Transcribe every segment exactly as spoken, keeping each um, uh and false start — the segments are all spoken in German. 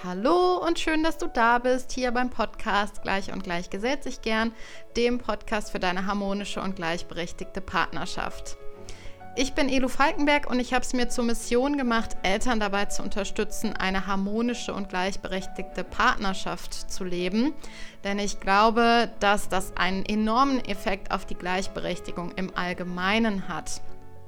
Hallo und schön, dass du da bist, hier beim Podcast Gleich und Gleich gesellt sich gern, dem Podcast für deine harmonische und gleichberechtigte Partnerschaft. Ich bin Elu Falkenberg und ich habe es mir zur Mission gemacht, Eltern dabei zu unterstützen, eine harmonische und gleichberechtigte Partnerschaft zu leben. Denn ich glaube, dass das einen enormen Effekt auf die Gleichberechtigung im Allgemeinen hat.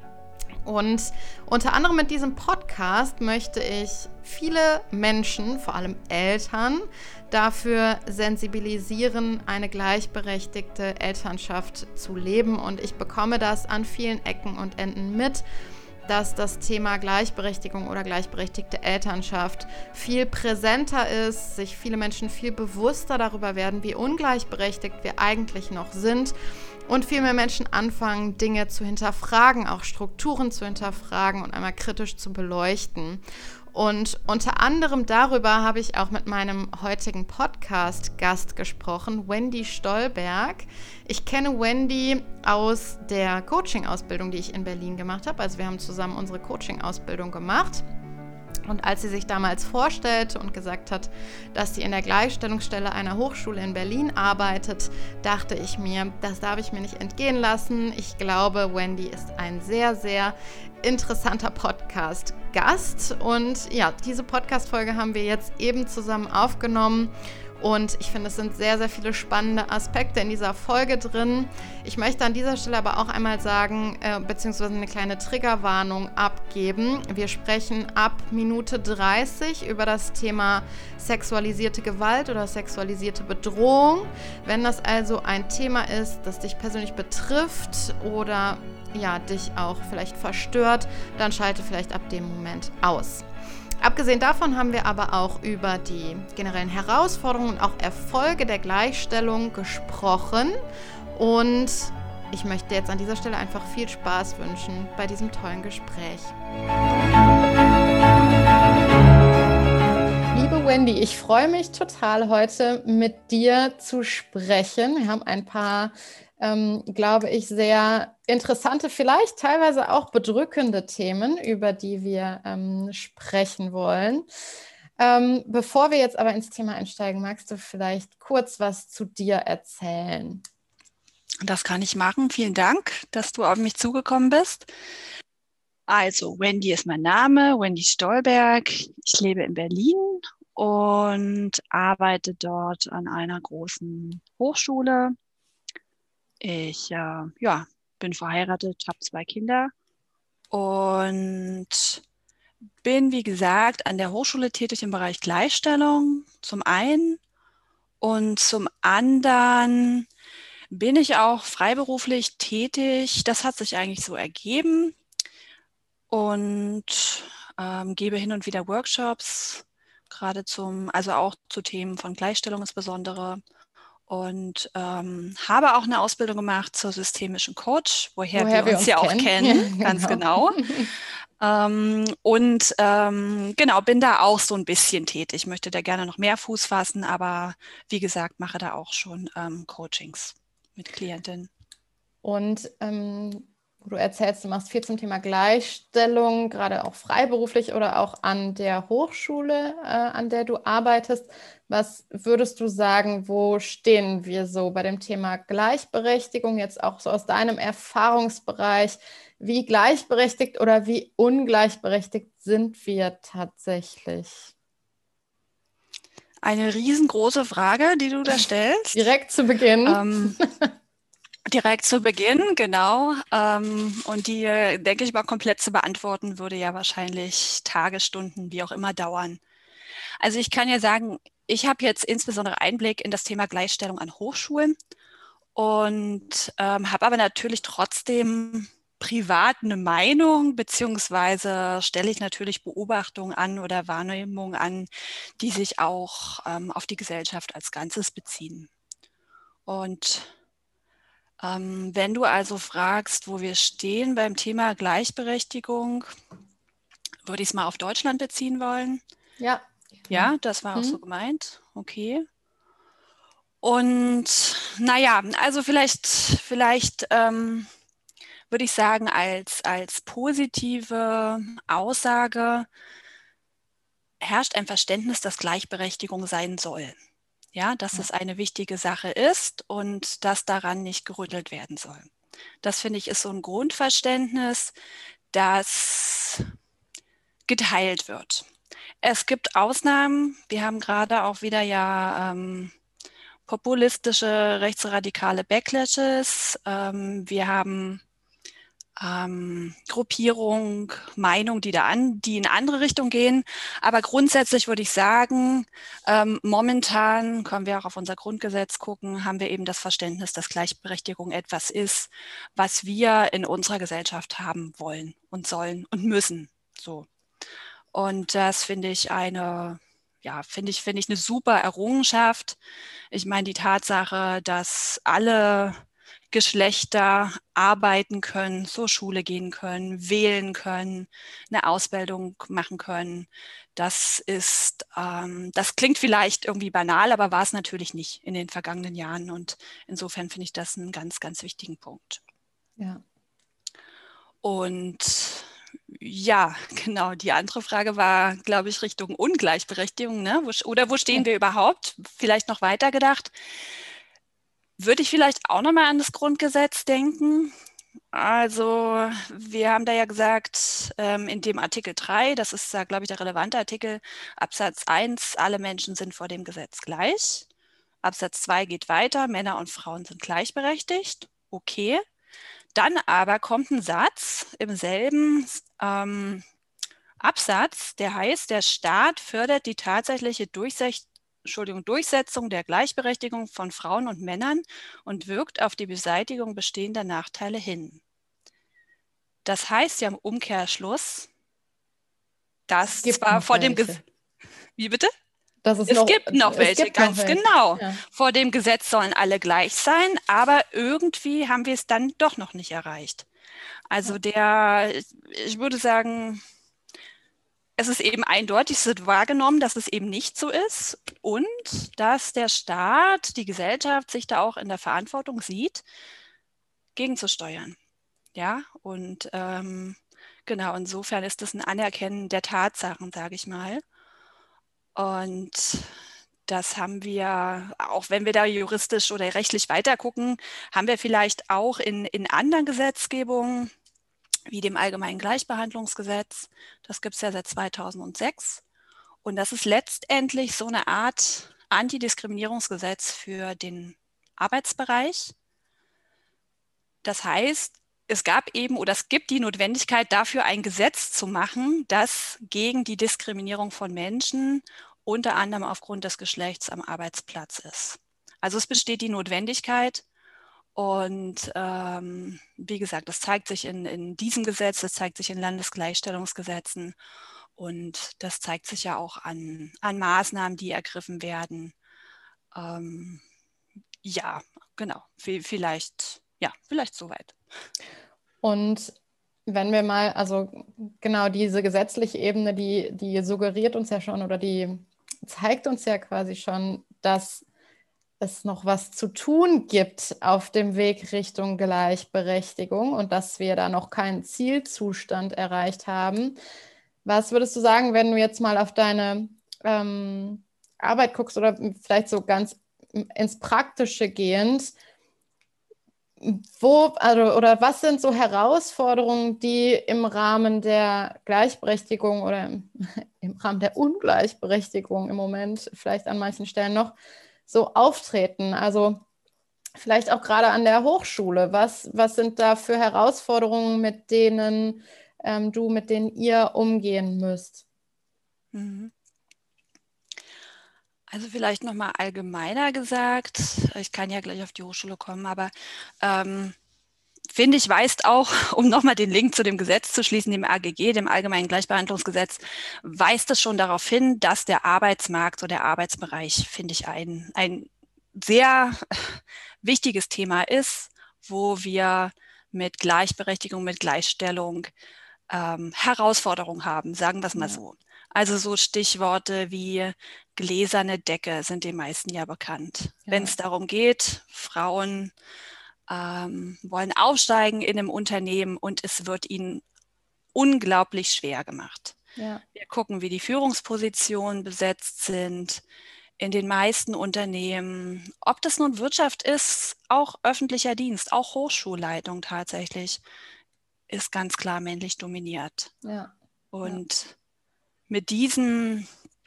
Und unter anderem mit diesem Podcast möchte ich viele Menschen, vor allem Eltern, dafür sensibilisieren, eine gleichberechtigte Elternschaft zu leben. Und ich bekomme das an vielen Ecken und Enden mit, dass das Thema Gleichberechtigung oder gleichberechtigte Elternschaft viel präsenter ist, sich viele Menschen viel bewusster darüber werden, wie ungleichberechtigt wir eigentlich noch sind. Und viel mehr Menschen anfangen, Dinge zu hinterfragen, auch Strukturen zu hinterfragen und einmal kritisch zu beleuchten. Und unter anderem darüber habe ich auch mit meinem heutigen Podcast-Gast gesprochen, Wendy Stolberg. Ich kenne Wendy aus der Coaching-Ausbildung, die ich in Berlin gemacht habe. Also wir haben zusammen unsere Coaching-Ausbildung gemacht. Und als sie sich damals vorstellte und gesagt hat, dass sie in der Gleichstellungsstelle einer Hochschule in Berlin arbeitet, dachte ich mir, das darf ich mir nicht entgehen lassen. Ich glaube, Wendy ist ein sehr, sehr interessanter Podcast-Gast. Und ja, diese Podcast-Folge haben wir jetzt eben zusammen aufgenommen. Und ich finde, es sind sehr, sehr viele spannende Aspekte in dieser Folge drin. Ich möchte an dieser Stelle aber auch einmal sagen, äh, beziehungsweise eine kleine Triggerwarnung abgeben. Wir sprechen ab Minute dreißig über das Thema sexualisierte Gewalt oder sexualisierte Bedrohung. Wenn das also ein Thema ist, das dich persönlich betrifft oder ja, dich auch vielleicht verstört, dann schalte vielleicht ab dem Moment aus. Abgesehen davon haben wir aber auch über die generellen Herausforderungen und auch Erfolge der Gleichstellung gesprochen. Und ich möchte jetzt an dieser Stelle einfach viel Spaß wünschen bei diesem tollen Gespräch. Liebe Wendy, ich freue mich total, heute mit dir zu sprechen. Wir haben ein paar, ähm, glaube ich, sehr interessante, vielleicht teilweise auch bedrückende Themen, über die wir ähm, sprechen wollen. Ähm, bevor wir jetzt aber ins Thema einsteigen, magst du vielleicht kurz was zu dir erzählen? Das kann ich machen. Vielen Dank, dass du auf mich zugekommen bist. Also, Wendy ist mein Name, Wendy Stolberg. Ich lebe in Berlin und arbeite dort an einer großen Hochschule. Ich äh, ja, bin verheiratet, habe zwei Kinder und bin, wie gesagt, an der Hochschule tätig im Bereich Gleichstellung zum einen und zum anderen bin ich auch freiberuflich tätig. Das hat sich eigentlich so ergeben und ähm, gebe hin und wieder Workshops, gerade zum, also auch zu Themen von Gleichstellung insbesondere. Und ähm, habe auch eine Ausbildung gemacht zur systemischen Coach, woher, woher wir, wir uns, uns ja kennen. auch kennen, ja, ganz genau. ähm, und ähm, genau, bin da auch so ein bisschen tätig. Möchte da gerne noch mehr Fuß fassen, aber wie gesagt, mache da auch schon ähm, Coachings mit Klientinnen. Und ähm, du erzählst, du machst viel zum Thema Gleichstellung, gerade auch freiberuflich oder auch an der Hochschule, äh, an der du arbeitest. Was würdest du sagen, wo stehen wir so bei dem Thema Gleichberechtigung, jetzt auch so aus deinem Erfahrungsbereich? Wie gleichberechtigt oder wie ungleichberechtigt sind wir tatsächlich? Eine riesengroße Frage, die du da stellst. Direkt zu Beginn. Ähm, direkt zu Beginn, genau. Ähm, und die, denke ich mal, komplett zu beantworten, würde ja wahrscheinlich Tage, Stunden, wie auch immer dauern. Also ich kann ja sagen, ich habe jetzt insbesondere Einblick in das Thema Gleichstellung an Hochschulen und ähm, habe aber natürlich trotzdem privat eine Meinung, beziehungsweise stelle ich natürlich Beobachtungen an oder Wahrnehmungen an, die sich auch ähm, auf die Gesellschaft als Ganzes beziehen. Und ähm, wenn du also fragst, wo wir stehen beim Thema Gleichberechtigung, würde ich es mal auf Deutschland beziehen wollen. Ja. Ja, das war auch hm. so gemeint. Okay. Und naja, also vielleicht, vielleicht ähm, würde ich sagen, als, als positive Aussage herrscht ein Verständnis, dass Gleichberechtigung sein soll. Ja, dass Ja. es eine wichtige Sache ist und dass daran nicht gerüttelt werden soll. Das finde ich ist so ein Grundverständnis, das geteilt wird. Es gibt Ausnahmen. Wir haben gerade auch wieder ja ähm, populistische rechtsradikale Backlashes. Ähm, wir haben ähm, Gruppierung, Meinung, die da an, die in andere Richtung gehen. Aber grundsätzlich würde ich sagen, ähm, momentan können wir auch auf unser Grundgesetz gucken, haben wir eben das Verständnis, dass Gleichberechtigung etwas ist, was wir in unserer Gesellschaft haben wollen und sollen und müssen. So. Und das finde ich eine, ja, finde ich, finde ich eine super Errungenschaft. Ich meine, die Tatsache, dass alle Geschlechter arbeiten können, zur Schule gehen können, wählen können, eine Ausbildung machen können. Das ist, ähm, das klingt vielleicht irgendwie banal, aber war es natürlich nicht in den vergangenen Jahren. Und insofern finde ich das einen ganz, ganz wichtigen Punkt. Ja. Und ja, genau, die andere Frage war, glaube ich, Richtung Ungleichberechtigung, ne? Wo, oder wo stehen Ja. wir überhaupt? Vielleicht noch weiter gedacht. Würde ich vielleicht auch nochmal an das Grundgesetz denken. Also wir haben da ja gesagt, ähm, in dem Artikel drei, das ist da, glaube ich, der relevante Artikel, Absatz eins, alle Menschen sind vor dem Gesetz gleich. Absatz zwei geht weiter, Männer und Frauen sind gleichberechtigt. Okay. Dann aber kommt ein Satz im selben ähm, Absatz, der heißt, der Staat fördert die tatsächliche Durchsech Entschuldigung, Durchsetzung der Gleichberechtigung von Frauen und Männern und wirkt auf die Beseitigung bestehender Nachteile hin. Das heißt ja im Umkehrschluss, dass Es gibt zwar noch vor dem welche. Gesetz, wie bitte? Das ist Es noch, gibt noch es welche, gibt noch ganz welche. genau. Ja. Vor dem Gesetz sollen alle gleich sein, aber irgendwie haben wir es dann doch noch nicht erreicht. Also der, ich würde sagen, es ist eben eindeutig, es wird wahrgenommen, dass es eben nicht so ist und dass der Staat, die Gesellschaft sich da auch in der Verantwortung sieht, gegenzusteuern. Ja, und ähm, genau, insofern ist das ein Anerkennen der Tatsachen, sage ich mal. Und das haben wir, auch wenn wir da juristisch oder rechtlich weitergucken, haben wir vielleicht auch in, in anderen Gesetzgebungen, wie dem Allgemeinen Gleichbehandlungsgesetz. Das gibt es ja seit zweitausendsechs. Und das ist letztendlich so eine Art Antidiskriminierungsgesetz für den Arbeitsbereich. Das heißt, es gab eben oder es gibt die Notwendigkeit dafür, ein Gesetz zu machen, das gegen die Diskriminierung von Menschen unter anderem aufgrund des Geschlechts am Arbeitsplatz ist. Also es besteht die Notwendigkeit und ähm, wie gesagt, das zeigt sich in, in diesem Gesetz, das zeigt sich in Landesgleichstellungsgesetzen und das zeigt sich ja auch an, an Maßnahmen, die ergriffen werden. Ähm, ja, genau, vielleicht, ja, vielleicht soweit. Und wenn wir mal, also genau diese gesetzliche Ebene, die, die suggeriert uns ja schon oder die zeigt uns ja quasi schon, dass es noch was zu tun gibt auf dem Weg Richtung Gleichberechtigung und dass wir da noch keinen Zielzustand erreicht haben. Was würdest du sagen, wenn du jetzt mal auf deine ähm, Arbeit guckst oder vielleicht so ganz ins Praktische gehend, wo, also, oder was sind so Herausforderungen, die im Rahmen der Gleichberechtigung oder im, im Rahmen der Ungleichberechtigung im Moment vielleicht an manchen Stellen noch so auftreten? Also vielleicht auch gerade an der Hochschule. Was, was sind da für Herausforderungen, mit denen ähm, du, mit denen ihr umgehen müsst? Mhm. Also vielleicht nochmal allgemeiner gesagt, ich kann ja gleich auf die Hochschule kommen, aber ähm, finde ich, weist auch, um nochmal den Link zu dem Gesetz zu schließen, dem A G G, dem Allgemeinen Gleichbehandlungsgesetz, weist es schon darauf hin, dass der Arbeitsmarkt oder der Arbeitsbereich, finde ich, ein, ein sehr wichtiges Thema ist, wo wir mit Gleichberechtigung, mit Gleichstellung ähm, Herausforderungen haben, sagen wir es mal Ja. so. Also so Stichworte wie gläserne Decke sind den meisten ja bekannt. Ja. Wenn es darum geht, Frauen ähm, wollen aufsteigen in einem Unternehmen und es wird ihnen unglaublich schwer gemacht. Ja. Wir gucken, wie die Führungspositionen besetzt sind in den meisten Unternehmen. Ob das nun Wirtschaft ist, auch öffentlicher Dienst, auch Hochschulleitung tatsächlich, ist ganz klar männlich dominiert. Ja. Und mit diesen,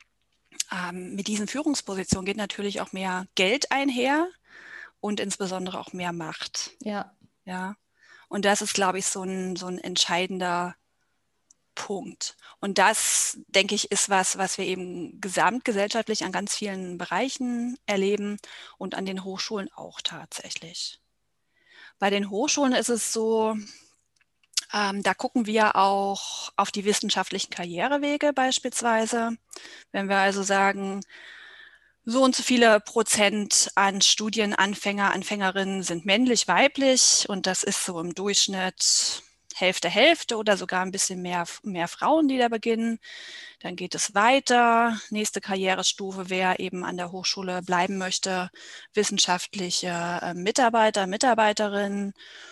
ähm, mit diesen Führungspositionen geht natürlich auch mehr Geld einher und insbesondere auch mehr Macht. Ja. Ja. Und das ist, glaube ich, so ein, so ein entscheidender Punkt. Und das, denke ich, ist was, was wir eben gesamtgesellschaftlich an ganz vielen Bereichen erleben und an den Hochschulen auch tatsächlich. Bei den Hochschulen ist es so, ähm, da gucken wir auch auf die wissenschaftlichen Karrierewege beispielsweise. Wenn wir also sagen, so und so viele Prozent an Studienanfänger, Anfängerinnen sind männlich, weiblich und das ist so im Durchschnitt Hälfte, Hälfte oder sogar ein bisschen mehr, mehr Frauen, die da beginnen. Dann geht es weiter. Nächste Karrierestufe, wer eben an der Hochschule bleiben möchte, wissenschaftliche äh, Mitarbeiter, Mitarbeiterinnen,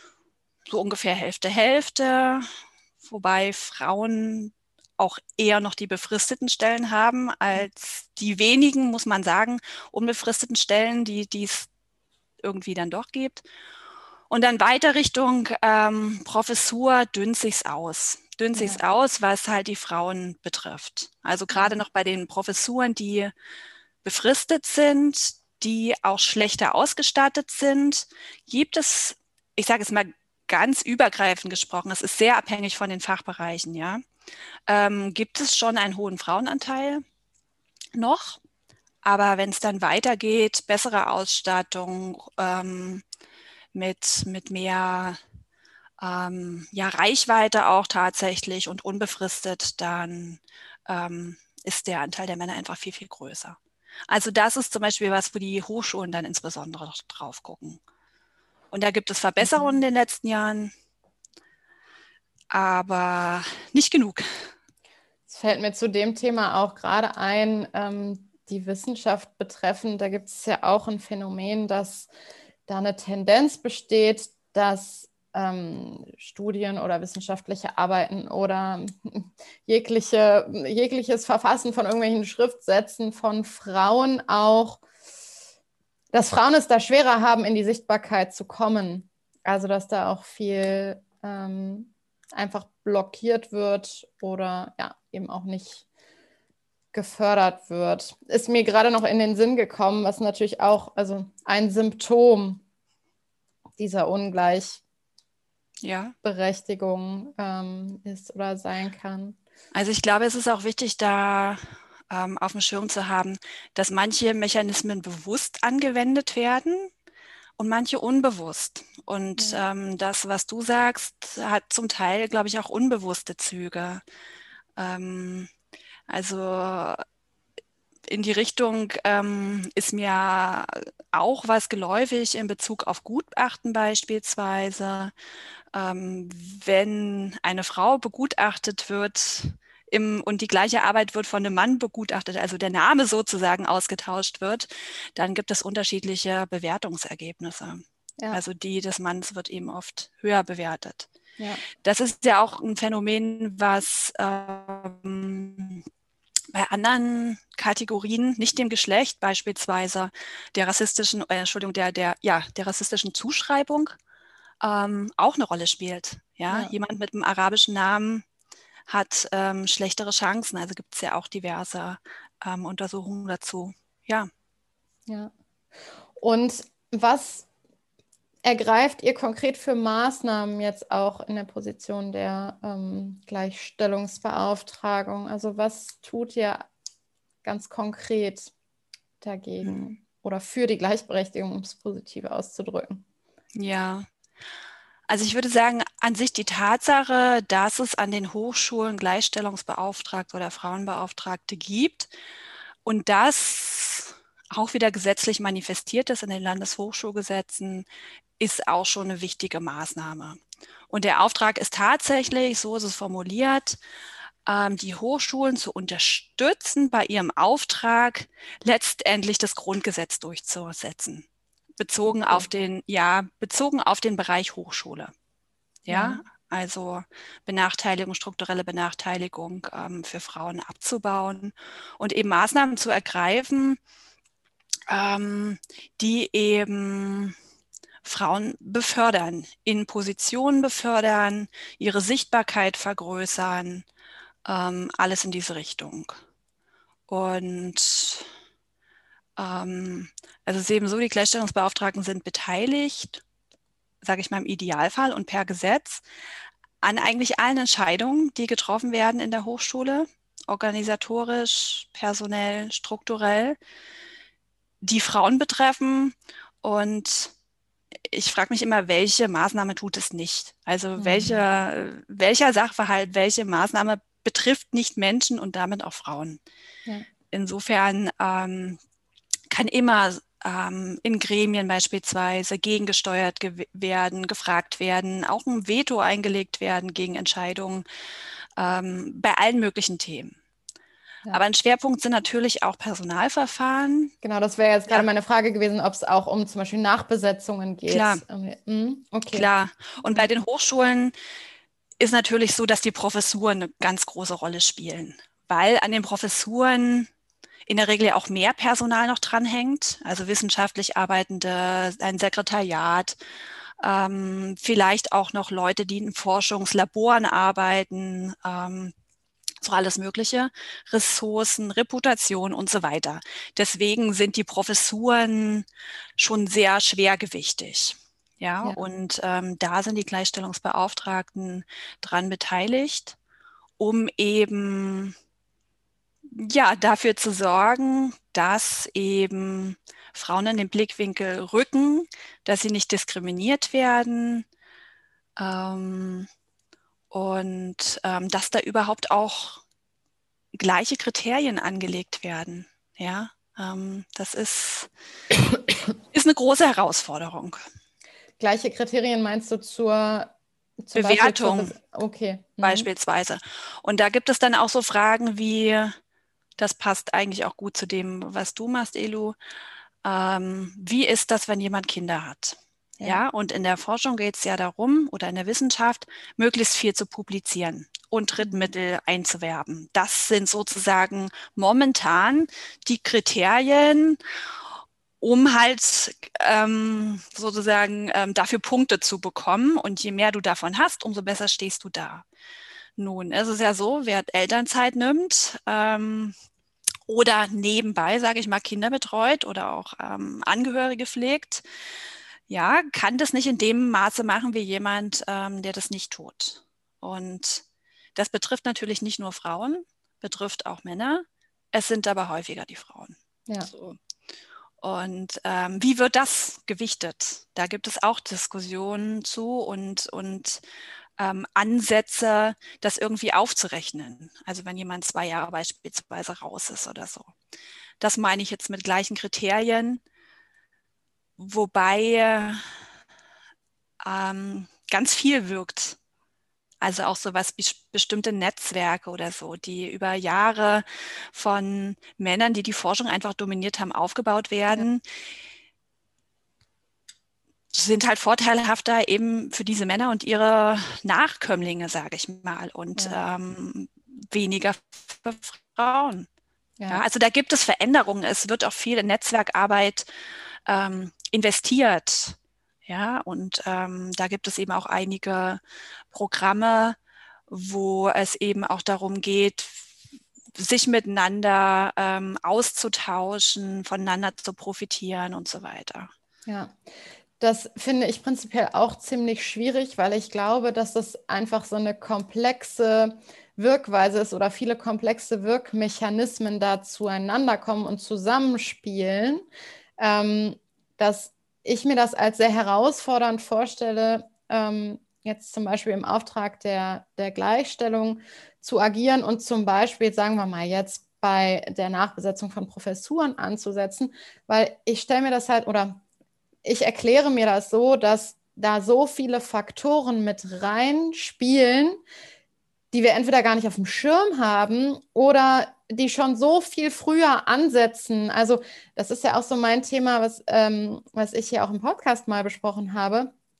so ungefähr Hälfte, Hälfte, wobei Frauen auch eher noch die befristeten Stellen haben als die wenigen, muss man sagen, unbefristeten Stellen, die die es irgendwie dann doch gibt. Und dann weiter Richtung ähm, Professur dünnt sich's aus. Dünnt sich's Ja. aus, was halt die Frauen betrifft. Also gerade noch bei den Professuren, die befristet sind, die auch schlechter ausgestattet sind, gibt es, ich sage es mal ganz übergreifend gesprochen, es ist sehr abhängig von den Fachbereichen, ja, ähm, gibt es schon einen hohen Frauenanteil noch. Aber wenn es dann weitergeht, bessere Ausstattung, ähm, mit, mit mehr ähm, ja, Reichweite auch tatsächlich und unbefristet, dann ähm, ist der Anteil der Männer einfach viel, viel größer. Also das ist zum Beispiel was, wo die Hochschulen dann insbesondere drauf gucken. Und da gibt es Verbesserungen in den letzten Jahren, aber nicht genug. Es fällt mir zu dem Thema auch gerade ein, ähm, die Wissenschaft betreffend. Da gibt es ja auch ein Phänomen, dass da eine Tendenz besteht, dass ähm, Studien oder wissenschaftliche Arbeiten oder jegliche, jegliches Verfassen von irgendwelchen Schriftsätzen von Frauen auch, dass Frauen es da schwerer haben, in die Sichtbarkeit zu kommen. Also dass da auch viel ähm, einfach blockiert wird oder ja, eben auch nicht gefördert wird. Ist mir gerade noch in den Sinn gekommen, was natürlich auch also ein Symptom dieser Ungleichberechtigung ja. ähm, ist oder sein kann. Also ich glaube, es ist auch wichtig, da ähm, auf dem Schirm zu haben, dass manche Mechanismen bewusst angewendet werden und manche unbewusst. Und ja. ähm, das, was du sagst, hat zum Teil, glaube ich, auch unbewusste Züge. Ähm, also in die Richtung ähm, ist mir auch was geläufig in Bezug auf Gutachten beispielsweise. Ähm, wenn eine Frau begutachtet wird im, und die gleiche Arbeit wird von einem Mann begutachtet, also der Name sozusagen ausgetauscht wird, dann gibt es unterschiedliche Bewertungsergebnisse. Ja. Also die des Mannes wird eben oft höher bewertet. Ja. Das ist ja auch ein Phänomen, was ähm, bei anderen Kategorien, nicht dem Geschlecht, beispielsweise der rassistischen, äh, Entschuldigung, der, der, ja, der rassistischen Zuschreibung, ähm, auch eine Rolle spielt. Ja? Ja. Jemand mit einem arabischen Namen hat ähm, schlechtere Chancen. Also gibt es ja auch diverse ähm, Untersuchungen dazu. Ja. Ja. Und was ergreift ihr konkret für Maßnahmen jetzt auch in der Position der ähm, Gleichstellungsbeauftragung? Also was tut ihr ganz konkret dagegen hm. oder für die Gleichberechtigung, um es positiv auszudrücken? Ja, also ich würde sagen, an sich die Tatsache, dass es an den Hochschulen Gleichstellungsbeauftragte oder Frauenbeauftragte gibt und das auch wieder gesetzlich manifestiert ist in den Landeshochschulgesetzen, ist auch schon eine wichtige Maßnahme. Und der Auftrag ist tatsächlich, so ist es formuliert, die Hochschulen zu unterstützen, bei ihrem Auftrag letztendlich das Grundgesetz durchzusetzen. Bezogen okay. auf den, ja, bezogen auf den Bereich Hochschule. Ja, ja. also Benachteiligung, strukturelle Benachteiligung ähm, für Frauen abzubauen und eben Maßnahmen zu ergreifen, ähm, die eben Frauen befördern, in Positionen befördern, ihre Sichtbarkeit vergrößern, ähm, alles in diese Richtung. Und ähm, also es ist eben so, die Gleichstellungsbeauftragten sind beteiligt, sage ich mal im Idealfall und per Gesetz, an eigentlich allen Entscheidungen, die getroffen werden in der Hochschule, organisatorisch, personell, strukturell, die Frauen betreffen. Und ich frage mich immer, welche Maßnahme tut es nicht? Also Mhm. welche, welcher Sachverhalt, welche Maßnahme betrifft nicht Menschen und damit auch Frauen? Ja. Insofern ähm, kann immer ähm, in Gremien beispielsweise gegengesteuert ge- werden, gefragt werden, auch ein Veto eingelegt werden gegen Entscheidungen ähm, bei allen möglichen Themen. Ja. Aber ein Schwerpunkt sind natürlich auch Personalverfahren. Genau, das wäre jetzt gerade Ja, meine Frage gewesen, ob es auch um zum Beispiel Nachbesetzungen klar, geht. Mhm. Okay. klar. Und bei Ja. den Hochschulen ist natürlich so, dass die Professuren eine ganz große Rolle spielen, weil an den Professuren in der Regel ja auch mehr Personal noch dranhängt, also wissenschaftlich Arbeitende, ein Sekretariat, ähm, vielleicht auch noch Leute, die in Forschungslaboren arbeiten, ähm, so alles Mögliche, Ressourcen, Reputation und so weiter. Deswegen sind die Professuren schon sehr schwergewichtig. Ja, Ja. und ähm, da sind die Gleichstellungsbeauftragten dran beteiligt, um eben ja, dafür zu sorgen, dass eben Frauen in den Blickwinkel rücken, dass sie nicht diskriminiert werden ähm, und ähm, dass da überhaupt auch gleiche Kriterien angelegt werden. Ja, ähm, das ist, ist eine große Herausforderung. Gleiche Kriterien meinst du zur, zum Beispiel zur, Bewertung Bes okay. Mhm. beispielsweise. Und da gibt es dann auch so Fragen wie, das passt eigentlich auch gut zu dem, was du machst, Elu. Ähm, wie ist das, wenn jemand Kinder hat? Ja. Ja, und in der Forschung geht es ja darum, oder in der Wissenschaft, möglichst viel zu publizieren und Drittmittel einzuwerben. Das sind sozusagen momentan die Kriterien, um halt ähm, sozusagen ähm, dafür Punkte zu bekommen. Und je mehr du davon hast, umso besser stehst du da. Nun, es ist ja so, wer Elternzeit nimmt, ähm, oder nebenbei, sage ich mal, Kinder betreut oder auch ähm, Angehörige pflegt, ja, kann das nicht in dem Maße machen wie jemand, ähm, der das nicht tut. Und das betrifft natürlich nicht nur Frauen, betrifft auch Männer. Es sind aber häufiger die Frauen. Ja. So. Und ähm, wie wird das gewichtet? Da gibt es auch Diskussionen zu und, und ähm, Ansätze, das irgendwie aufzurechnen. Also wenn jemand zwei Jahre beispielsweise raus ist oder so. Das meine ich jetzt mit gleichen Kriterien, wobei ähm, ganz viel wirkt. Also auch so was wie bestimmte Netzwerke oder so, die über Jahre von Männern, die die Forschung einfach dominiert haben, aufgebaut Ja. werden, sind halt vorteilhafter eben für diese Männer und ihre Nachkömmlinge, sage ich mal, und Ja. ähm, weniger für Frauen. Ja, Ja. also da gibt es Veränderungen. Es wird auch viel in Netzwerkarbeit ähm, investiert. Ja, und ähm, da gibt es eben auch einige Programme, wo es eben auch darum geht, sich miteinander ähm, auszutauschen, voneinander zu profitieren und so weiter. Ja. Das finde ich prinzipiell auch ziemlich schwierig, weil ich glaube, dass das einfach so eine komplexe Wirkweise ist oder viele komplexe Wirkmechanismen da zueinander kommen und zusammenspielen, ähm, dass ich mir das als sehr herausfordernd vorstelle, ähm, jetzt zum Beispiel im Auftrag der, der Gleichstellung zu agieren und zum Beispiel, sagen wir mal jetzt, bei der Nachbesetzung von Professuren anzusetzen, weil ich stelle mir das halt, oder ich erkläre mir das so, dass da so viele Faktoren mit reinspielen, die wir entweder gar nicht auf dem Schirm haben oder die schon so viel früher ansetzen. Also das ist ja auch so mein Thema, was, ähm, was ich hier auch im Podcast mal besprochen habe.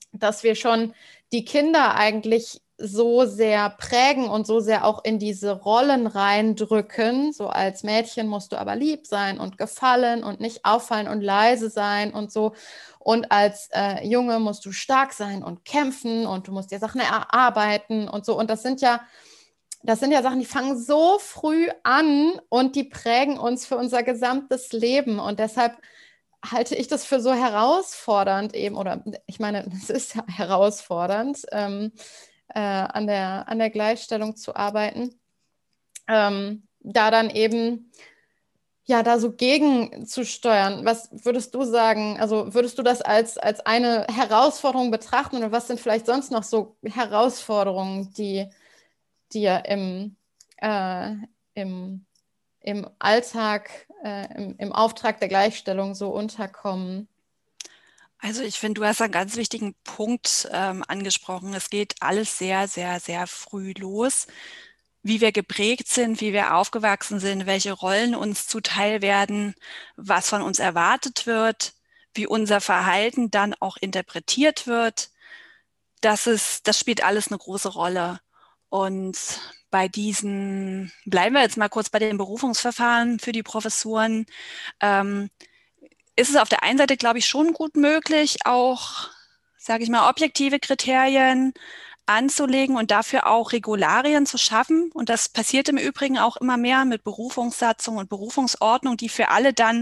dass wir schon die Kinder eigentlich so sehr prägen und so sehr auch in diese Rollen reindrücken. So als Mädchen musst du aber lieb sein und gefallen und nicht auffallen und leise sein und so. Und als äh, Junge musst du stark sein und kämpfen und du musst dir Sachen erarbeiten und so. Und das sind ja, das sind ja Sachen, die fangen so früh an und die prägen uns für unser gesamtes Leben. Und deshalb halte ich das für so herausfordernd eben, oder ich meine, es ist ja herausfordernd, ähm, äh, an der, an der Gleichstellung zu arbeiten, ähm, da dann eben, ja, da so gegenzusteuern. Was würdest du sagen? Also würdest du das als, als eine Herausforderung betrachten oder was sind vielleicht sonst noch so Herausforderungen, die dir im, äh, im, im Alltag, äh, im, im Auftrag der Gleichstellung so unterkommen? Also ich finde, du hast einen ganz wichtigen Punkt ähm, angesprochen. Es geht alles sehr, sehr, sehr früh los, wie wir geprägt sind, wie wir aufgewachsen sind, welche Rollen uns zuteil werden, was von uns erwartet wird, wie unser Verhalten dann auch interpretiert wird. Das ist, das spielt alles eine große Rolle. Und bei diesen, bleiben wir jetzt mal kurz bei den Berufungsverfahren für die Professuren, ähm, ist es auf der einen Seite, glaube ich, schon gut möglich, auch, sage ich mal, objektive Kriterien anzulegen und dafür auch Regularien zu schaffen. Und das passiert im Übrigen auch immer mehr mit Berufungssatzung und Berufungsordnung, die für alle dann